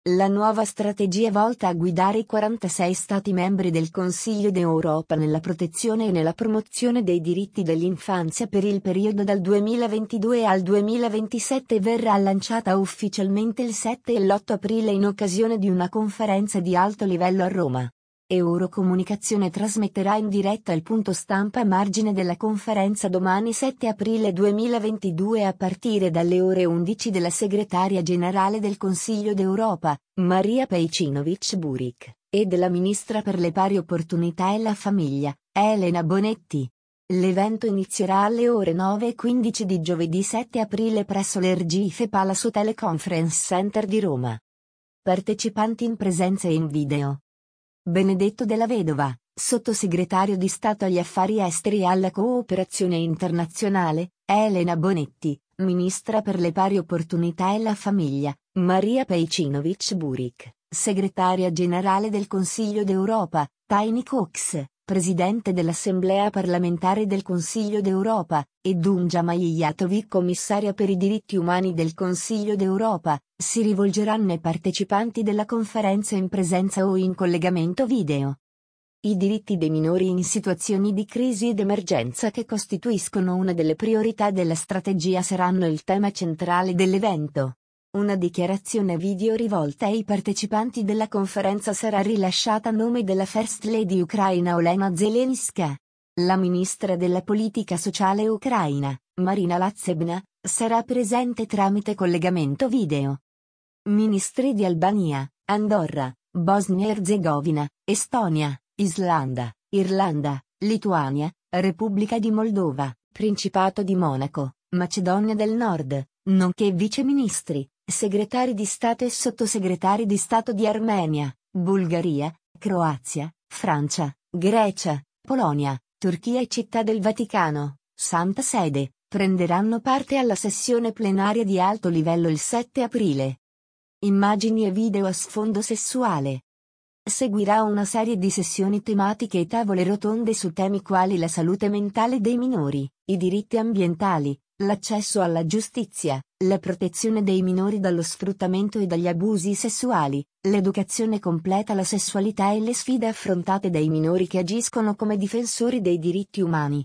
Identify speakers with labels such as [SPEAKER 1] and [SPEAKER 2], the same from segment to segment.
[SPEAKER 1] La nuova strategia è volta a guidare i 46 Stati membri del Consiglio d'Europa nella protezione e nella promozione dei diritti dell'infanzia per il periodo dal 2022 al 2027 e verrà lanciata ufficialmente il 7 e l'8 aprile in occasione di una conferenza di alto livello a Roma. Eurocomunicazione trasmetterà in diretta il punto stampa a margine della conferenza domani 7 aprile 2022 a partire dalle ore 11 della segretaria generale del Consiglio d'Europa, Maria Pejčinović-Burić, e della ministra per le pari opportunità e la famiglia, Elena Bonetti. L'evento inizierà alle ore 9:15 di giovedì 7 aprile presso l'Ergife Palace Hotel Conference Center di Roma. Partecipanti in presenza e in video. Benedetto Della Vedova, Sottosegretario di Stato agli Affari Esteri e alla Cooperazione Internazionale, Elena Bonetti, Ministra per le pari opportunità e la famiglia, Maria Pejčinović-Burić, Segretaria Generale del Consiglio d'Europa, Tiny Cox, Presidente dell'Assemblea parlamentare del Consiglio d'Europa, e Dunja Mijatović, Commissaria per i diritti umani del Consiglio d'Europa, si rivolgeranno ai partecipanti della conferenza in presenza o in collegamento video. I diritti dei minori in situazioni di crisi ed emergenza che costituiscono una delle priorità della strategia saranno il tema centrale dell'evento. Una dichiarazione video rivolta ai partecipanti della conferenza sarà rilasciata a nome della First Lady ucraina Olena Zelenska. La ministra della politica sociale ucraina, Marina Latsebna, sarà presente tramite collegamento video. Ministri di Albania, Andorra, Bosnia-Erzegovina, Estonia, Islanda, Irlanda, Lituania, Repubblica di Moldova, Principato di Monaco, Macedonia del Nord, nonché viceministri, segretari di Stato e sottosegretari di Stato di Armenia, Bulgaria, Croazia, Francia, Grecia, Polonia, Turchia e Città del Vaticano, Santa Sede, prenderanno parte alla sessione plenaria di alto livello il 7 aprile. Immagini e video a sfondo sessuale. Seguirà una serie di sessioni tematiche e tavole rotonde su temi quali la salute mentale dei minori, i diritti ambientali, l'accesso alla giustizia, la protezione dei minori dallo sfruttamento e dagli abusi sessuali, l'educazione completa alla sessualità e le sfide affrontate dai minori che agiscono come difensori dei diritti umani.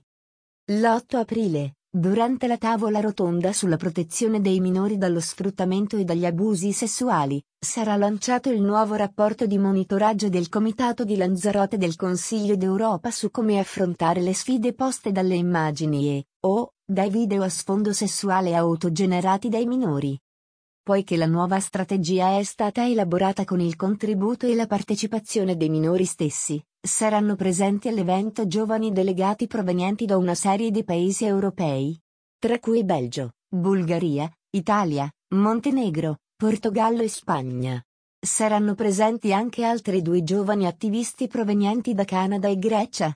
[SPEAKER 1] L'8 aprile, durante la tavola rotonda sulla protezione dei minori dallo sfruttamento e dagli abusi sessuali, sarà lanciato il nuovo rapporto di monitoraggio del Comitato di Lanzarote del Consiglio d'Europa su come affrontare le sfide poste dalle immagini o dai video a sfondo sessuale autogenerati dai minori. Poiché la nuova strategia è stata elaborata con il contributo e la partecipazione dei minori stessi, saranno presenti all'evento giovani delegati provenienti da una serie di paesi europei, tra cui Belgio, Bulgaria, Italia, Montenegro, Portogallo e Spagna. Saranno presenti anche altri 2 giovani attivisti provenienti da Canada e Grecia.